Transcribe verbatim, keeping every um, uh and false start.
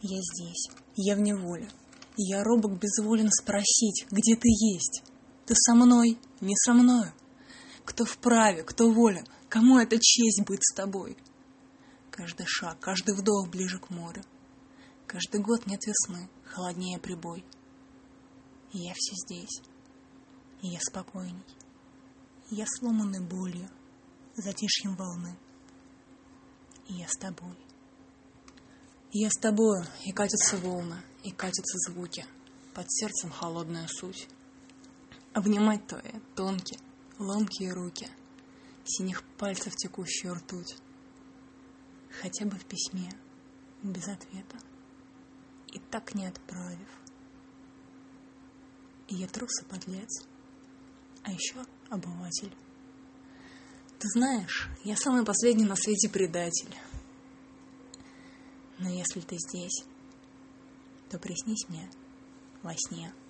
Я здесь, я в неволе, и я робок безволен спросить, где ты есть? Ты со мной, не со мною? Кто вправе, кто волен, кому это честь быть с тобой? Каждый шаг, каждый вдох ближе к морю. Каждый год нет весны, холоднее прибой. И я все здесь, и я спокойней. И я сломанный болью, затишьем волны. И я с тобой. И я с тобою, и катятся волны, и катятся звуки, под сердцем холодная суть. Обнимать твои тонкие, ломкие руки, синих пальцев текущую ртуть. Хотя бы в письме, без ответа, и так не отправив. И я трус и подлец, а еще обыватель. Ты знаешь, я самый последний на свете предатель. Но если ты здесь, то приснись мне во сне.